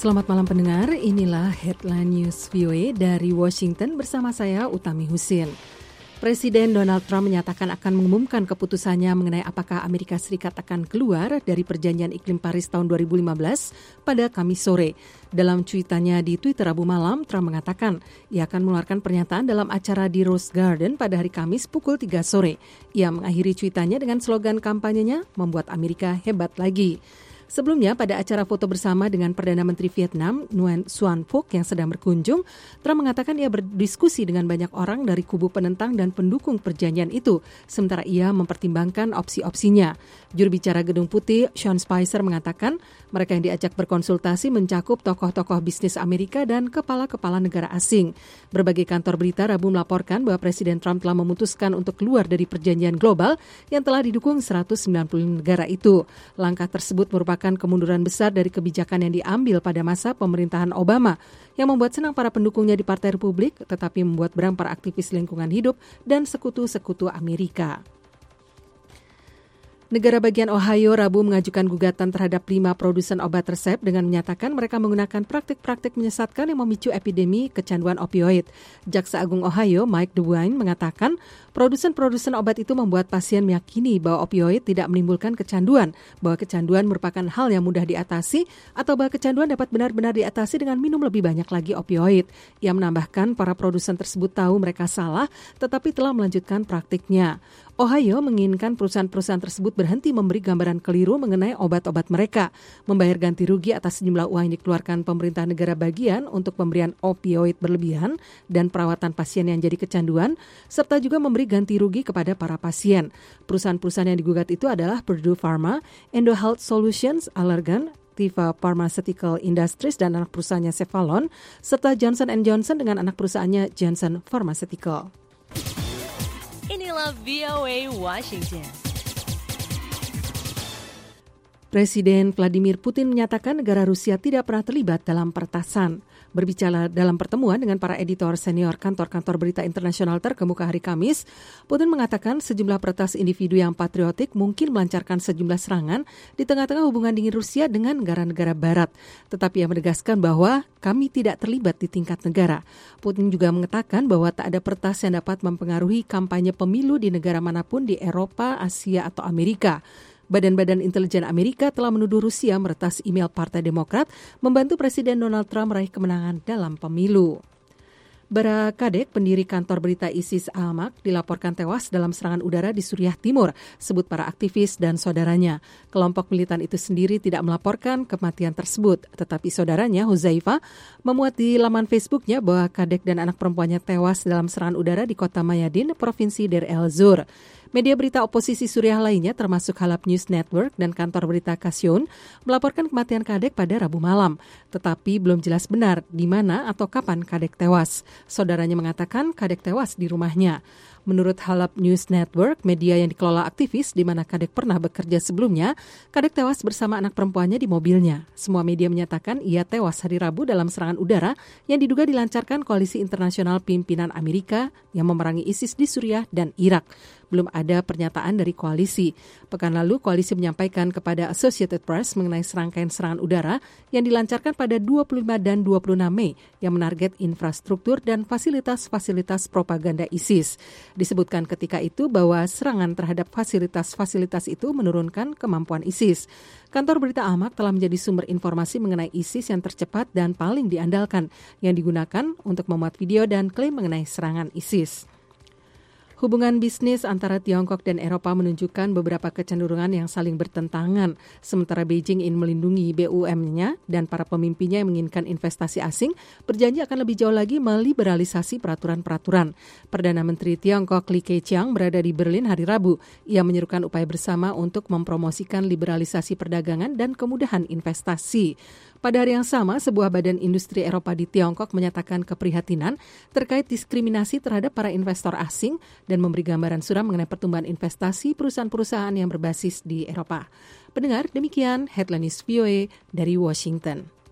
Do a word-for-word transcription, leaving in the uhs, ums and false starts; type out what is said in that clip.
Selamat malam pendengar, inilah Headline News V O A dari Washington bersama saya Utami Husin. Presiden Donald Trump menyatakan akan mengumumkan keputusannya mengenai apakah Amerika Serikat akan keluar dari Perjanjian Iklim Paris tahun dua ribu lima belas pada Kamis sore. Dalam cuitannya di Twitter Rabu malam, Trump mengatakan ia akan mengeluarkan pernyataan dalam acara di Rose Garden pada hari Kamis pukul tiga sore. Ia mengakhiri cuitannya dengan slogan kampanyenya, membuat Amerika hebat lagi. Sebelumnya, pada acara foto bersama dengan Perdana Menteri Vietnam, Nguyen Xuan Phuc yang sedang berkunjung, Trump mengatakan ia berdiskusi dengan banyak orang dari kubu penentang dan pendukung perjanjian itu, sementara ia mempertimbangkan opsi-opsinya. Juru bicara Gedung Putih, Sean Spicer, mengatakan mereka yang diajak berkonsultasi mencakup tokoh-tokoh bisnis Amerika dan kepala-kepala negara asing. Berbagai kantor berita Rabu melaporkan bahwa Presiden Trump telah memutuskan untuk keluar dari perjanjian global yang telah didukung seratus sembilan puluh negara itu. Langkah tersebut merupakan kemunduran besar dari kebijakan yang diambil pada masa pemerintahan Obama yang membuat senang para pendukungnya di Partai Republik tetapi membuat berang para aktivis lingkungan hidup dan sekutu-sekutu Amerika. Negara bagian Ohio Rabu mengajukan gugatan terhadap lima produsen obat resep dengan menyatakan mereka menggunakan praktik-praktik menyesatkan yang memicu epidemi kecanduan opioid. Jaksa Agung Ohio Mike DeWine mengatakan produsen-produsen obat itu membuat pasien meyakini bahwa opioid tidak menimbulkan kecanduan, bahwa kecanduan merupakan hal yang mudah diatasi, atau bahwa kecanduan dapat benar-benar diatasi dengan minum lebih banyak lagi opioid. Ia menambahkan para produsen tersebut tahu mereka salah, tetapi telah melanjutkan praktiknya. Ohio menginginkan perusahaan-perusahaan tersebut berhenti memberi gambaran keliru mengenai obat-obat mereka, membayar ganti rugi atas sejumlah uang yang dikeluarkan pemerintah negara bagian untuk pemberian opioid berlebihan dan perawatan pasien yang jadi kecanduan, serta juga memberi ganti rugi kepada para pasien. Perusahaan-perusahaan yang digugat itu adalah Purdue Pharma, Endo Health Solutions, Allergan, Teva Pharmaceutical Industries dan anak perusahaannya Cephalon, serta Johnson and Johnson dengan anak perusahaannya Janssen Pharmaceutical. Inilah V O A Washington. Presiden Vladimir Putin menyatakan negara Rusia tidak pernah terlibat dalam peretasan. Berbicara dalam pertemuan dengan para editor senior kantor-kantor berita internasional terkemuka hari Kamis, Putin mengatakan sejumlah peretas individu yang patriotik mungkin melancarkan sejumlah serangan di tengah-tengah hubungan dingin Rusia dengan negara-negara barat. Tetapi ia menegaskan bahwa kami tidak terlibat di tingkat negara. Putin juga mengatakan bahwa tak ada peretas yang dapat mempengaruhi kampanye pemilu di negara manapun di Eropa, Asia, atau Amerika. Badan-badan intelijen Amerika telah menuduh Rusia meretas email Partai Demokrat membantu Presiden Donald Trump meraih kemenangan dalam pemilu. Bara Kadek, pendiri kantor berita ISIS Al-Maq, dilaporkan tewas dalam serangan udara di Suriah Timur, sebut para aktivis dan saudaranya. Kelompok militan itu sendiri tidak melaporkan kematian tersebut, tetapi saudaranya Huzaifa memuat di laman Facebooknya bahwa Kadek dan anak perempuannya tewas dalam serangan udara di kota Mayadin, Provinsi Deir el-Zur. Media berita oposisi Suriah lainnya termasuk Halab News Network dan kantor berita Kasyon melaporkan kematian Kadek pada Rabu malam. Tetapi belum jelas benar di mana atau kapan Kadek tewas. Saudaranya mengatakan Kadek tewas di rumahnya. Menurut Halab News Network, media yang dikelola aktivis di mana Kadek pernah bekerja sebelumnya, Kadek tewas bersama anak perempuannya di mobilnya. Semua media menyatakan ia tewas hari Rabu dalam serangan udara yang diduga dilancarkan koalisi internasional pimpinan Amerika yang memerangi ISIS di Suriah dan Irak. Belum ada pernyataan dari koalisi. Pekan lalu, koalisi menyampaikan kepada Associated Press mengenai serangkaian serangan udara yang dilancarkan pada dua puluh lima dan dua puluh enam Mei yang menarget infrastruktur dan fasilitas-fasilitas propaganda ISIS. Disebutkan ketika itu bahwa serangan terhadap fasilitas-fasilitas itu menurunkan kemampuan ISIS. Kantor berita Al-Maq telah menjadi sumber informasi mengenai ISIS yang tercepat dan paling diandalkan yang digunakan untuk memuat video dan klaim mengenai serangan ISIS. Hubungan bisnis antara Tiongkok dan Eropa menunjukkan beberapa kecenderungan yang saling bertentangan. Sementara Beijing ingin melindungi B U M-nya dan para pemimpinnya yang menginginkan investasi asing berjanji akan lebih jauh lagi meliberalisasi peraturan-peraturan. Perdana Menteri Tiongkok Li Keqiang berada di Berlin hari Rabu. Ia menyerukan upaya bersama untuk mempromosikan liberalisasi perdagangan dan kemudahan investasi. Pada hari yang sama, sebuah badan industri Eropa di Tiongkok menyatakan keprihatinan terkait diskriminasi terhadap para investor asing dan memberi gambaran suram mengenai pertumbuhan investasi perusahaan-perusahaan yang berbasis di Eropa. Pendengar, demikian Headline News V O A dari Washington.